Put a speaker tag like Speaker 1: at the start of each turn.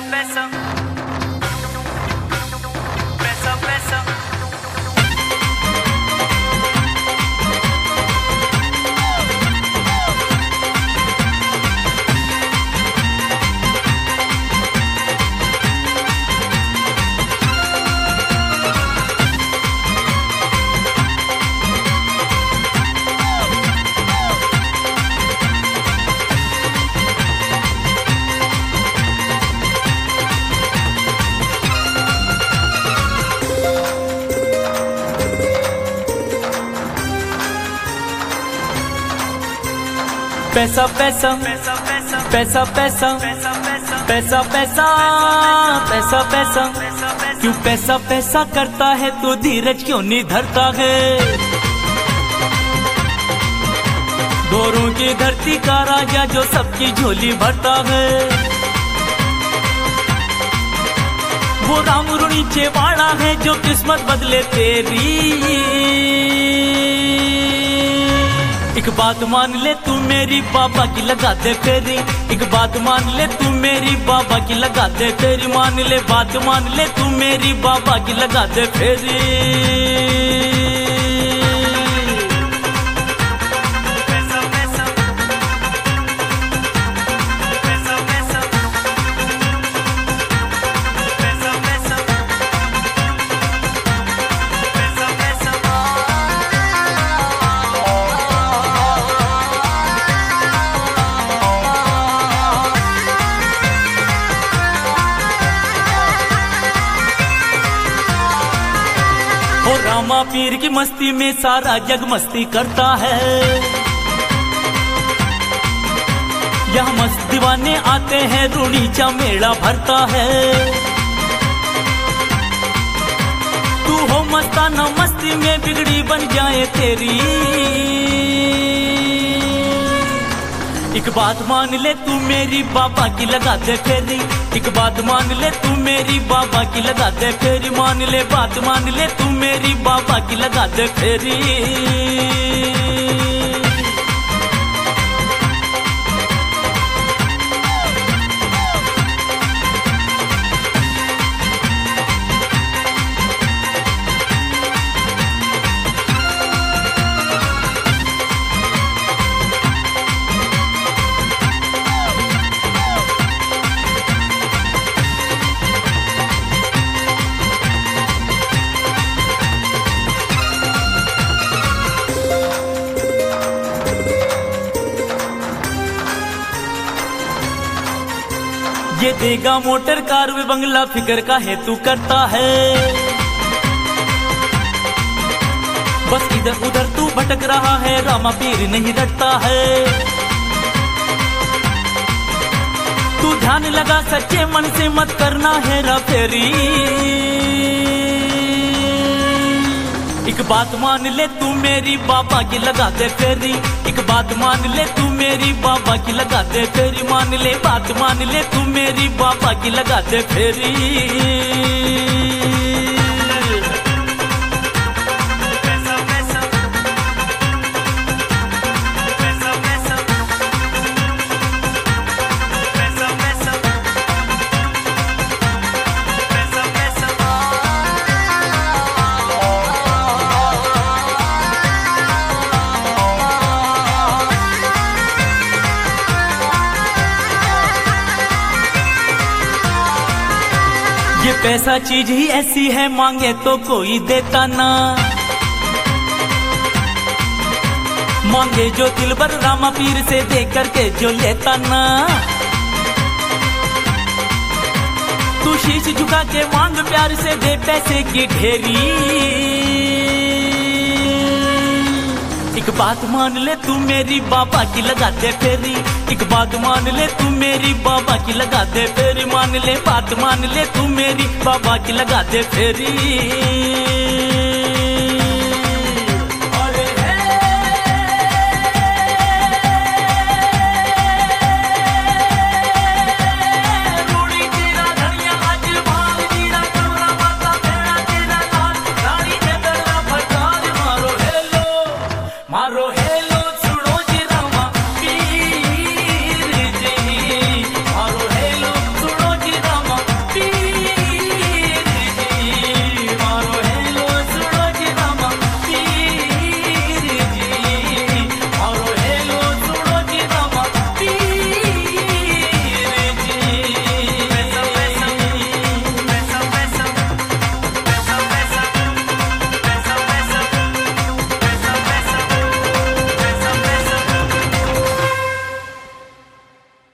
Speaker 1: पैसा पैसा पैसा पैसा पैसा पैसा पैसा पैसा पैसा पैसा पैसा क्यों पैसा पैसा करता है तो धीरज क्यों नहीं धरता है। गोरों की धरती का राजा जो सबकी झोली भरता है, वो राम नीचे वाला है जो किस्मत बदले तेरी। एक बात मान ले तू मेरी बाबा की लगा दे फेरी, एक बात मान ले तू मेरी बाबा की लगा दे फेरी, मान ले बात मान ले तू मेरी बाबा की लगा दे फेरी। और रामा पीर की मस्ती में सारा जग मस्ती करता है, यहाँ मस्त दीवाने आते हैं रूणीचा मेला भरता है। तू हो मस्ताना मस्ती में बिगड़ी बन जाए तेरी। एक बात मान ले तू मेरी बाबा की लगा दे फेरी, एक बात मान ले तू मेरी बाबा की लगा दे फेरी, मान ले बात मान ले तू मेरी बाबा की लगा दे फेरी। ये देगा मोटर कार वे बंगला फिक्र का हेतु करता है, बस इधर उधर तू भटक रहा है रामा पीर नहीं डरता है। तू ध्यान लगा सच्चे मन से मत करना है रा फेरी। एक बात मान ले तू मेरी बाबा की लगा दे फेरी, एक बात मान ले तू मेरी बाबा की लगा दे फेरी, मान ले बात मान ले तू मेरी बाबा की लगा दे फेरी। ये पैसा चीज ही ऐसी है मांगे तो कोई देता ना, मांगे जो दिल भर रामा पीर से दे करके जो लेता ना। तू शीश झुका के मांग प्यार से दे पैसे की ढेरी। एक बात मान ले तू मेरी बाबा की लगा दे फेरी, एक बात मान ले तू मेरी बाबा की लगा दे फेरी, मान ले बात मान ले तू मेरी बाबा की लगा दे फेरी।